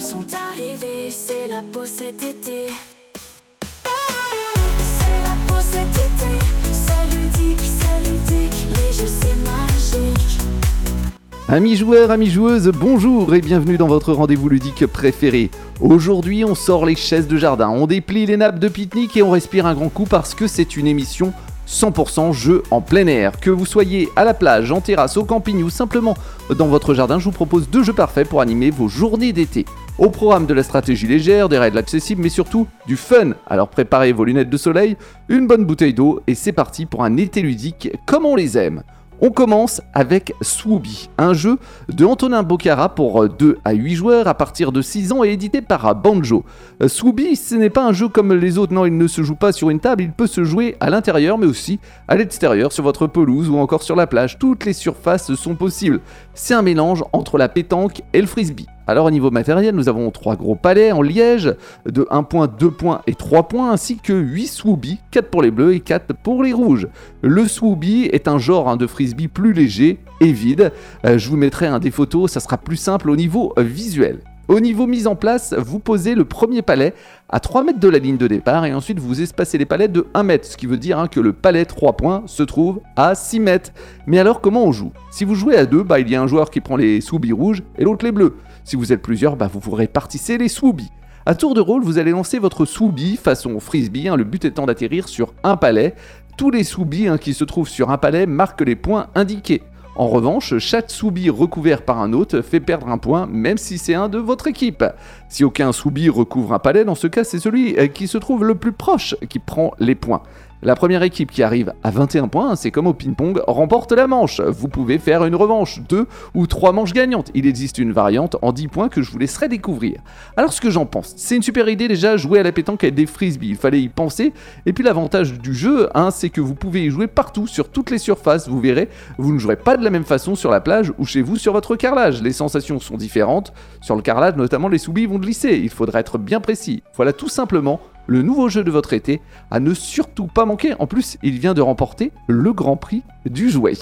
sont arrivées, c'est la pause cet été. C'est la pause cet été, c'est ludique, les jeux c'est magique. Amis joueurs, amis joueuses, bonjour et bienvenue dans votre rendez-vous ludique préféré. Aujourd'hui, on sort les chaises de jardin, on déplie les nappes de pique-nique et on respire un grand coup parce que c'est une émission 100% jeu en plein air. Que vous soyez à la plage, en terrasse, au camping ou simplement dans votre jardin, je vous propose 2 jeux parfaits pour animer vos journées d'été. Au programme de la stratégie légère, des règles accessibles, mais surtout du fun. Alors préparez vos lunettes de soleil, une bonne bouteille d'eau et c'est parti pour un été ludique comme on les aime. On commence avec Swooby, un jeu de Antonin Bocara pour 2 à 8 joueurs à partir de 6 ans et édité par Banjo. Swooby, ce n'est pas un jeu comme les autres, non, il ne se joue pas sur une table, il peut se jouer à l'intérieur mais aussi à l'extérieur, sur votre pelouse ou encore sur la plage. Toutes les surfaces sont possibles. C'est un mélange entre la pétanque et le frisbee. Alors au niveau matériel, nous avons 3 gros palets en liège de 1 point, 2 points et 3 points ainsi que 8 Swooby, 4 pour les bleus et 4 pour les rouges. Le Swooby est un genre de frisbee plus léger et vide. Je vous mettrai des photos, ça sera plus simple au niveau visuel. Au niveau mise en place, vous posez le premier palet à 3 mètres de la ligne de départ et ensuite vous espacez les palets de 1 mètre, ce qui veut dire que le palet 3 points se trouve à 6 mètres. Mais alors comment on joue ? Si vous jouez à 2, il y a un joueur qui prend les Swooby rouges et l'autre les bleus. Si vous êtes plusieurs, vous répartissez les Swooby. À tour de rôle, vous allez lancer votre Swooby façon frisbee, le but étant d'atterrir sur un palet. Tous les Swooby qui se trouvent sur un palet marquent les points indiqués. En revanche, chaque Swooby recouvert par un autre fait perdre un point, même si c'est un de votre équipe. Si aucun Swooby recouvre un palet, dans ce cas, c'est celui qui se trouve le plus proche qui prend les points. La première équipe qui arrive à 21 points, c'est comme au ping-pong, remporte la manche. Vous pouvez faire une revanche, 2 ou 3 manches gagnantes. Il existe une variante en 10 points que je vous laisserai découvrir. Alors ce que j'en pense, c'est une super idée déjà, jouer à la pétanque avec des frisbees. Il fallait y penser. Et puis l'avantage du jeu, c'est que vous pouvez y jouer partout, sur toutes les surfaces. Vous verrez, vous ne jouerez pas de la même façon sur la plage ou chez vous sur votre carrelage. Les sensations sont différentes. Sur le carrelage, notamment, les Swooby vont glisser. Il faudra être bien précis. Voilà tout simplement le nouveau jeu de votre été à ne surtout pas manquer. En plus, il vient de remporter le Grand Prix du jouet.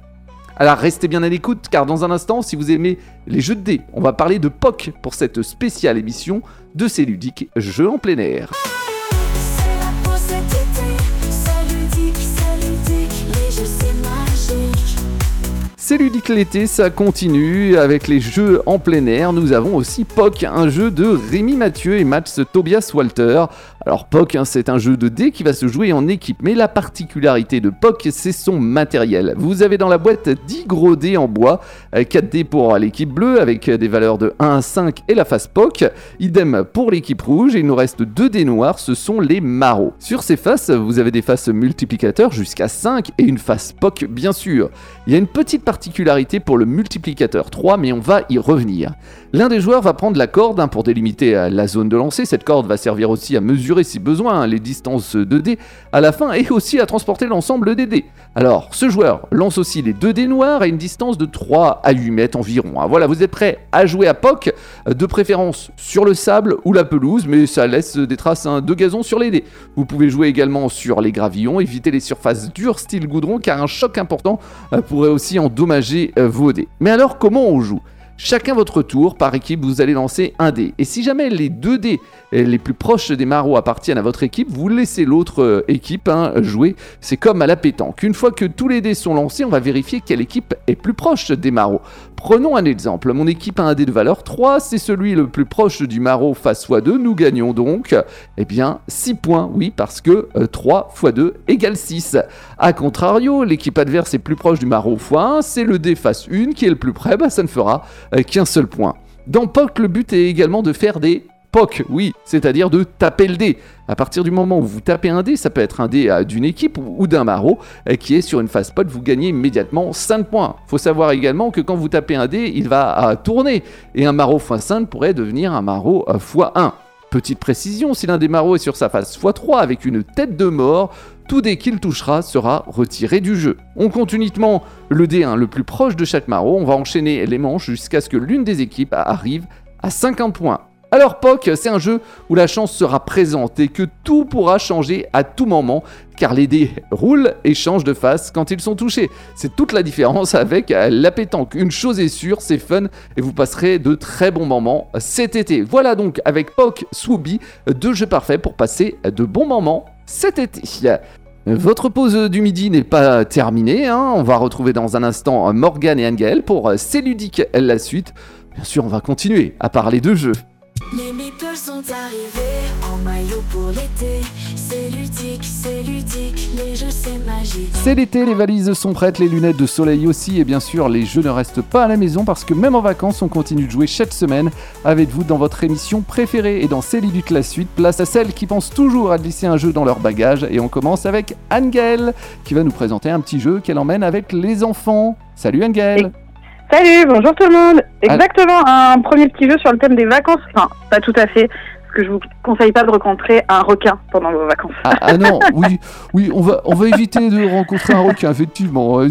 Alors restez bien à l'écoute car dans un instant, si vous aimez les jeux de dés, on va parler de POC pour cette spéciale émission de C'est ludique, jeux en plein air. C'est la pause cet été, c'est ludique, les jeux c'est magique. C'est ludique l'été, ça continue avec les jeux en plein air. Nous avons aussi POC, un jeu de Rémi Mathieu et Max Tobias Walter. Alors POC, c'est un jeu de dés qui va se jouer en équipe, mais la particularité de POC, c'est son matériel. Vous avez dans la boîte 10 gros dés en bois, 4 dés pour l'équipe bleue avec des valeurs de 1 à 5 et la face POC, idem pour l'équipe rouge, et il nous reste 2 dés noirs, ce sont les marauds. Sur ces faces, vous avez des faces multiplicateurs jusqu'à 5 et une face POC bien sûr. Il y a une petite particularité pour le multiplicateur 3, mais on va y revenir. L'un des joueurs va prendre la corde pour délimiter la zone de lancer. Cette corde va servir aussi à mesurer si besoin les distances de dés à la fin et aussi à transporter l'ensemble des dés. Alors, ce joueur lance aussi les 2 dés noirs à une distance de 3 à 8 mètres environ. Voilà, vous êtes prêts à jouer à POC, de préférence sur le sable ou la pelouse, mais ça laisse des traces de gazon sur les dés. Vous pouvez jouer également sur les gravillons, éviter les surfaces dures style goudron car un choc important pourrait aussi endommager vos dés. Mais alors, comment on joue ? Chacun votre tour, par équipe, vous allez lancer un dé. Et si jamais les 2 dés les plus proches des marauds appartiennent à votre équipe, vous laissez l'autre équipe jouer. C'est comme à la pétanque. Une fois que tous les dés sont lancés, on va vérifier quelle équipe est plus proche des marauds. Prenons un exemple. Mon équipe a un dé de valeur 3, c'est celui le plus proche du maraud face x2. Nous gagnons donc 6 points, oui, parce que 3 x 2 égale 6. A contrario, l'équipe adverse est plus proche du maraud x1, c'est le dé face 1 qui est le plus près, ça ne fera qu'un seul point. Dans POC, le but est également de faire des POC, oui, c'est-à-dire de taper le dé. À partir du moment où vous tapez un dé, ça peut être un dé d'une équipe ou d'un maraud qui est sur une phase pot, vous gagnez immédiatement 5 points. Il faut savoir également que quand vous tapez un dé, il va tourner et un maraud x5 pourrait devenir un maraud x1. Petite précision, si l'un des marauds est sur sa phase x3 avec une tête de mort, tout dé qu'il touchera sera retiré du jeu. On compte uniquement le dé le plus proche de chaque maraud, on va enchaîner les manches jusqu'à ce que l'une des équipes arrive à 50 points. Alors POC, c'est un jeu où la chance sera présente et que tout pourra changer à tout moment, car les dés roulent et changent de face quand ils sont touchés. C'est toute la différence avec la pétanque. Une chose est sûre, c'est fun et vous passerez de très bons moments cet été. Voilà donc avec POC, Swooby, 2 jeux parfaits pour passer de bons moments cet été. Votre pause du midi n'est pas terminée, hein. On va retrouver dans un instant Morgane et Anne-Gaëlle pour C'est ludique la suite. Bien sûr, on va continuer à parler de jeux. Les meeples sont arrivés en maillot pour l'été. C'est ludique, les jeux c'est magique. C'est l'été, les valises sont prêtes, les lunettes de soleil aussi, et bien sûr les jeux ne restent pas à la maison parce que même en vacances on continue de jouer chaque semaine avec vous dans votre émission préférée. Et dans C'est ludique la suite, place à celles qui pensent toujours à glisser un jeu dans leur bagage, et on commence avec Anne-Gaëlle qui va nous présenter un petit jeu qu'elle emmène avec les enfants. Salut Anne-Gaëlle. Salut, bonjour tout le monde. Exactement, un premier petit jeu sur le thème des vacances. Enfin, pas tout à fait, parce que je vous conseille pas de rencontrer un requin pendant vos vacances. Ah non, oui, on va éviter de rencontrer un requin, effectivement.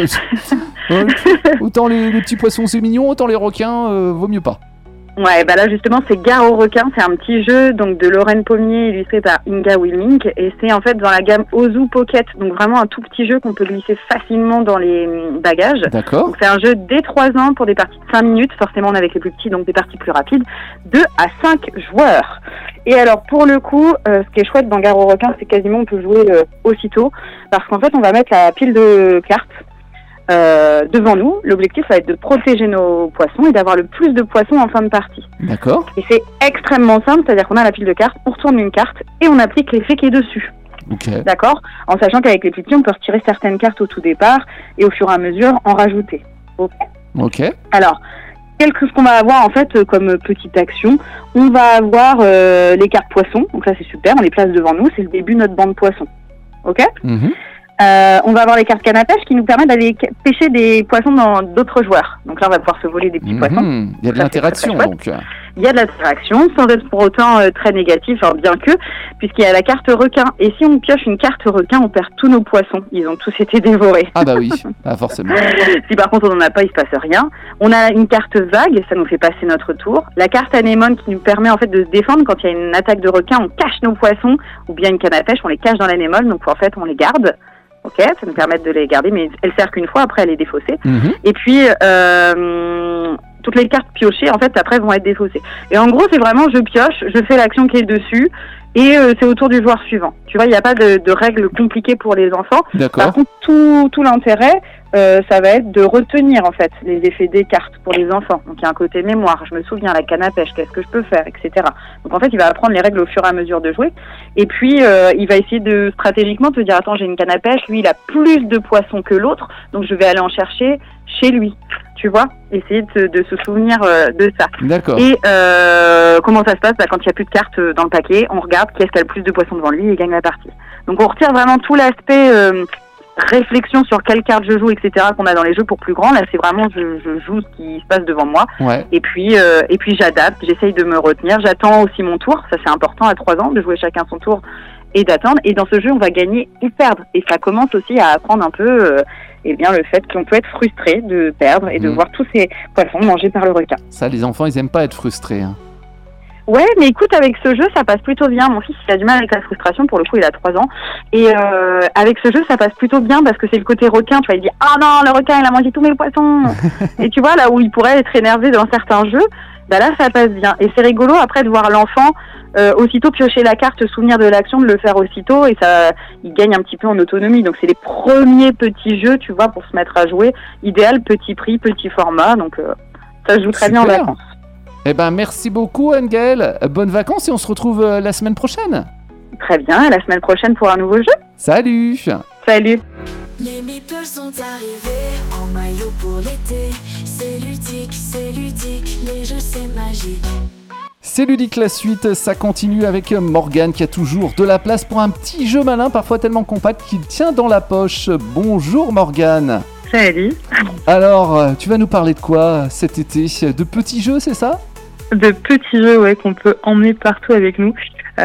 Autant les petits poissons c'est mignon, autant les requins, vaut mieux pas. Ouais, bah là justement c'est Gare aux requins, c'est un petit jeu donc de Lorraine Pommier illustré par Inga Willink et c'est en fait dans la gamme Ozu Pocket, donc vraiment un tout petit jeu qu'on peut glisser facilement dans les bagages. D'accord. Donc c'est un jeu dès 3 ans pour des parties de 5 minutes, forcément on est avec les plus petits donc des parties plus rapides, 2 à 5 joueurs. Et alors pour le coup, ce qui est chouette dans Gare aux requins, c'est quasiment on peut jouer aussitôt parce qu'en fait on va mettre la pile de cartes devant nous. L'objectif va être de protéger nos poissons et d'avoir le plus de poissons en fin de partie. D'accord. Et c'est extrêmement simple, c'est-à-dire qu'on a la pile de cartes, on retourne une carte et on applique l'effet qui est dessus. Ok. D'accord ? En sachant qu'avec les petits, on peut retirer certaines cartes au tout départ et au fur et à mesure en rajouter. Ok. Alors, ce qu'on va avoir en fait comme petite action, on va avoir les cartes poissons, donc ça c'est super, on les place devant nous, c'est le début de notre bande poisson. Ok ? On va avoir les cartes canne à pêche qui nous permettent d'aller pêcher des poissons dans d'autres joueurs. Donc là, on va pouvoir se voler des petits poissons. Il y a de l'interaction, donc. Il y a de l'interaction, sans être pour autant très négatif, alors bien que, puisqu'il y a la carte requin. Et si on pioche une carte requin, on perd tous nos poissons. Ils ont tous été dévorés. Ah bah oui, forcément. Si par contre on n'en a pas, il se passe rien. On a une carte vague, ça nous fait passer notre tour. La carte anémone qui nous permet en fait de se défendre quand il y a une attaque de requin, on cache nos poissons, ou bien une canne à pêche, on les cache dans l'anémone, donc en fait on les garde. Ok, ça nous permet de les garder, mais elle sert qu'une fois, après elle est défaussée. Et puis, toutes les cartes piochées, en fait, après vont être défaussées. Et en gros, c'est vraiment, je pioche, je fais l'action qui est dessus, et c'est au tour du joueur suivant. Tu vois, il n'y a pas de règles compliquées pour les enfants. D'accord. Par contre, tout l'intérêt, ça va être de retenir, en fait, les effets des cartes pour les enfants. Donc, il y a un côté mémoire, je me souviens, la canne à pêche, qu'est-ce que je peux faire, etc. Donc, en fait, il va apprendre les règles au fur et à mesure de jouer. Et puis, il va essayer de, stratégiquement, te dire, attends, j'ai une canne à pêche, lui, il a plus de poissons que l'autre, donc je vais aller en chercher chez lui. Tu vois, essayer de se souvenir de ça. D'accord. Et comment ça se passe quand il n'y a plus de cartes dans le paquet, on regarde qui est-ce qui a le plus de poissons devant lui et gagne la partie. Donc on retire vraiment tout l'aspect réflexion sur quelle carte je joue, etc. qu'on a dans les jeux pour plus grands. Là, c'est vraiment je joue ce qui se passe devant moi. Ouais. Et puis j'adapte, j'essaye de me retenir. J'attends aussi mon tour. Ça, c'est important à 3 ans de jouer chacun son tour et d'attendre. Et dans ce jeu, on va gagner ou perdre. Et ça commence aussi à apprendre un peu le fait qu'on peut être frustré de perdre et de voir tous ces poissons mangés par le requin. Ça, les enfants, ils aiment pas être frustrés. Hein. Ouais, mais écoute, avec ce jeu, ça passe plutôt bien. Mon fils, il a du mal avec la frustration. Pour le coup, il a 3 ans. Et avec ce jeu, ça passe plutôt bien parce que c'est le côté requin. Tu vois, il dit « Ah non, le requin, il a mangé tous mes poissons !» Et tu vois, là où il pourrait être énervé dans certains jeux, bah là, ça passe bien. Et c'est rigolo, après, de voir l'enfant aussitôt piocher la carte, se souvenir de l'action, de le faire aussitôt. Et ça, il gagne un petit peu en autonomie. Donc, c'est les premiers petits jeux, tu vois, pour se mettre à jouer. Idéal, petit prix, petit format. Donc, ça se joue très bien en vacances. Eh ben, merci beaucoup, Anne-Gaëlle. Bonnes vacances et on se retrouve la semaine prochaine. Très bien, à la semaine prochaine pour un nouveau jeu. Salut. Salut. Les meeples sont arrivés en maillot pour l'été. C'est ludique, les jeux c'est magique. C'est ludique la suite, ça continue avec Morgane qui a toujours de la place pour un petit jeu malin, parfois tellement compact qu'il tient dans la poche. Bonjour Morgane. Salut. Alors, tu vas nous parler de quoi cet été ? De petits jeux, c'est ça ? De petits jeux, ouais, qu'on peut emmener partout avec nous.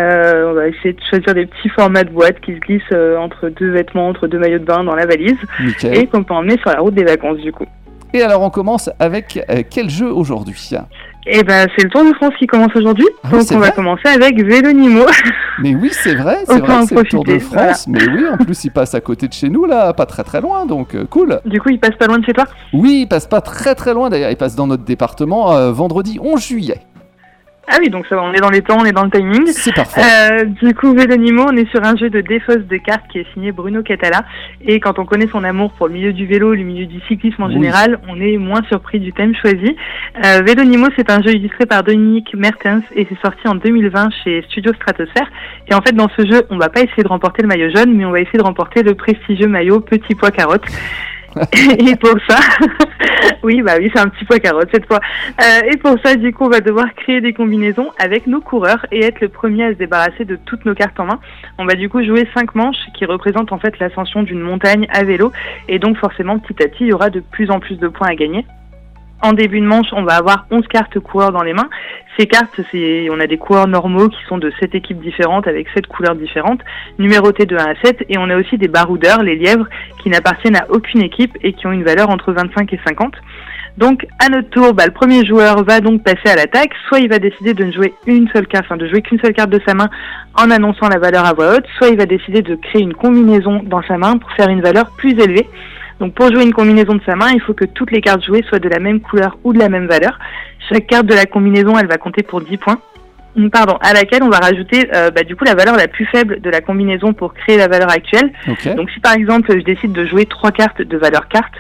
On va essayer de choisir des petits formats de boîtes qui se glissent entre 2 vêtements, entre 2 maillots de bain dans la valise. Nickel. Et qu'on peut emmener sur la route des vacances du coup. Et alors on commence avec quel jeu aujourd'hui ? Et ben c'est le Tour de France qui commence aujourd'hui, donc c'est on va vrai commencer avec Vélonimo. Mais oui, c'est vrai Autant que en c'est le Tour de profiter, France. Mais oui, en plus, il passe à côté de chez nous, là, pas très très loin, donc cool. Du coup, il passe pas loin de chez toi? Oui, il passe pas très très loin, d'ailleurs, il passe dans notre département vendredi 11 juillet. Ah oui, donc ça va, on est dans les temps, on est dans le timing. C'est parfait. Du coup, Vélonimo, on est sur un jeu de défausse de cartes qui est signé Bruno Catala. Et quand on connaît son amour pour le milieu du vélo, le milieu du cyclisme en général, on est moins surpris du thème choisi. Vélonimo, c'est un jeu illustré par Dominique Mertens et c'est sorti en 2020 chez Studio Stratosphère. Et en fait, dans ce jeu, on va pas essayer de remporter le maillot jaune, mais on va essayer de remporter le prestigieux maillot Petit Pois Carotte. Et pour ça, oui, c'est un petit pois carotte cette fois. Et pour ça, du coup, on va devoir créer des combinaisons avec nos coureurs et être le premier à se débarrasser de toutes nos cartes en main. On va du coup jouer 5 manches qui représentent en fait l'ascension d'une montagne à vélo. Et donc forcément, petit à petit, il y aura de plus en plus de points à gagner. En début de manche, on va avoir 11 cartes coureurs dans les mains. Ces cartes, on a des coureurs normaux qui sont de 7 équipes différentes avec 7 couleurs différentes, numérotées de 1 à 7. Et on a aussi des baroudeurs, les lièvres, qui n'appartiennent à aucune équipe et qui ont une valeur entre 25 et 50. Donc, à notre tour, le premier joueur va donc passer à l'attaque. Soit il va décider de ne jouer une seule carte, de jouer qu'une seule carte de sa main en annonçant la valeur à voix haute. Soit il va décider de créer une combinaison dans sa main pour faire une valeur plus élevée. Donc pour jouer une combinaison de sa main, il faut que toutes les cartes jouées soient de la même couleur ou de la même valeur. Chaque carte de la combinaison, elle va compter pour 10 points. À laquelle on va rajouter du coup la valeur la plus faible de la combinaison pour créer la valeur actuelle. Okay. Donc si par exemple je décide de jouer 3 cartes de valeur 4,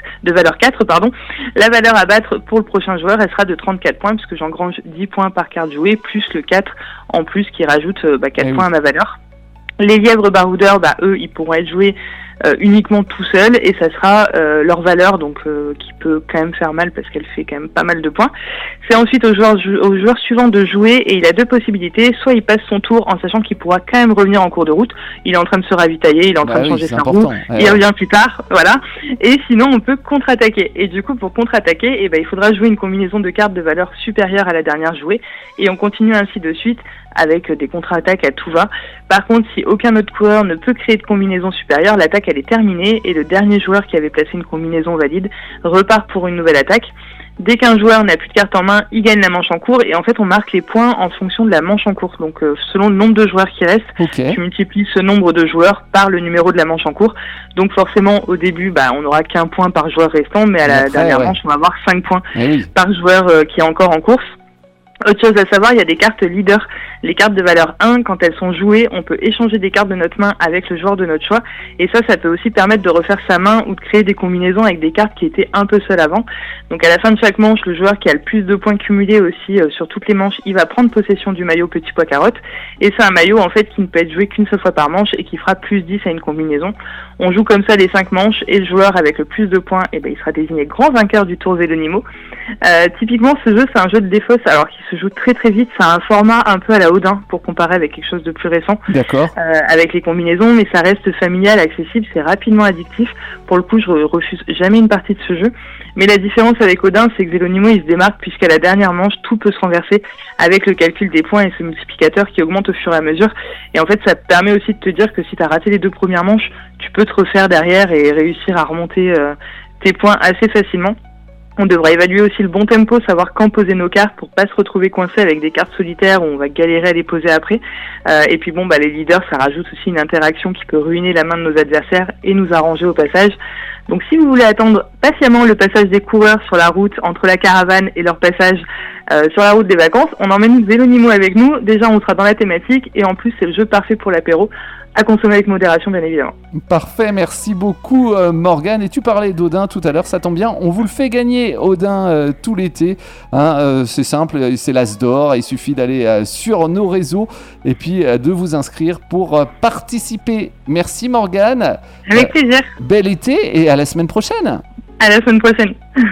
la valeur à battre pour le prochain joueur, elle sera de 34 points puisque j'engrange 10 points par carte jouée plus le 4 en plus qui rajoute 4 points à ma valeur. Les lièvres baroudeurs, eux, ils pourront être joués uniquement tout seuls et ça sera leur valeur qui peut quand même faire mal parce qu'elle fait quand même pas mal de points. C'est ensuite au joueur suivant de jouer et il a 2 possibilités. Soit il passe son tour en sachant qu'il pourra quand même revenir en cours de route. Il est en train de se ravitailler, il est en train de changer sa roue, il revient plus tard, voilà. Et sinon on peut contre-attaquer. Et du coup pour contre-attaquer, il faudra jouer une combinaison de cartes de valeur supérieure à la dernière jouée et on continue ainsi de suite avec des contre-attaques à tout va. Par contre, si aucun autre coureur ne peut créer de combinaison supérieure, l'attaque elle est terminée et le dernier joueur qui avait placé une combinaison valide repart pour une nouvelle attaque. Dès qu'un joueur n'a plus de cartes en main, il gagne la manche en cours et en fait on marque les points en fonction de la manche en cours. Donc selon le nombre de joueurs qui restent, tu multiplies ce nombre de joueurs par le numéro de la manche en cours. Donc forcément au début on n'aura qu'un point par joueur restant, mais à la dernière manche on va avoir 5 points par joueur qui est encore en course. Autre chose à savoir, il y a des cartes leaders. Les cartes de valeur 1, quand elles sont jouées, on peut échanger des cartes de notre main avec le joueur de notre choix. Et ça peut aussi permettre de refaire sa main ou de créer des combinaisons avec des cartes qui étaient un peu seules avant. Donc à la fin de chaque manche, le joueur qui a le plus de points cumulés aussi sur toutes les manches, il va prendre possession du maillot Petit Pois Carotte. Et c'est un maillot en fait qui ne peut être joué qu'une seule fois par manche et qui fera plus 10 à une combinaison. On joue comme ça les 5 manches et le joueur avec le plus de points, il sera désigné grand vainqueur du Tour Vélonimo. Typiquement, ce jeu, c'est un jeu de défausse, alors qu'il se joue très très vite. C'est un format un peu à la Odin pour comparer avec quelque chose de plus récent. D'accord. Avec les combinaisons, mais ça reste familial, accessible, c'est rapidement addictif. Pour le coup, je refuse jamais une partie de ce jeu. Mais la différence avec Odin, c'est que Vélonimo, il se démarque puisqu'à la dernière manche, tout peut se renverser avec le calcul des points et ce multiplicateur qui augmente au fur et à mesure. Et en fait, ça te permet aussi de te dire que si tu as raté les 2 premières manches, tu peux te refaire derrière et réussir à remonter tes points assez facilement. On devra évaluer aussi le bon tempo, savoir quand poser nos cartes pour pas se retrouver coincé avec des cartes solitaires où on va galérer à les poser après. Et puis les leaders, ça rajoute aussi une interaction qui peut ruiner la main de nos adversaires et nous arranger au passage. Donc si vous voulez attendre patiemment le passage des coureurs sur la route entre la caravane et leur passage sur la route des vacances, on emmène Vélonimo avec nous. Déjà, on sera dans la thématique et en plus, c'est le jeu parfait pour l'apéro. À consommer avec modération, bien évidemment. Parfait, merci beaucoup Morgane. Et tu parlais d'Odin tout à l'heure, ça tombe bien, on vous le fait gagner Odin tout l'été. C'est simple, c'est l'As d'or, il suffit d'aller sur nos réseaux et puis de vous inscrire pour participer. Merci Morgane. Avec plaisir. Bel été et à la semaine prochaine. À la semaine prochaine.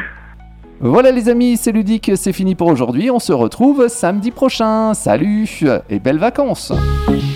Voilà les amis, c'est ludique, c'est fini pour aujourd'hui. On se retrouve samedi prochain. Salut et belles vacances.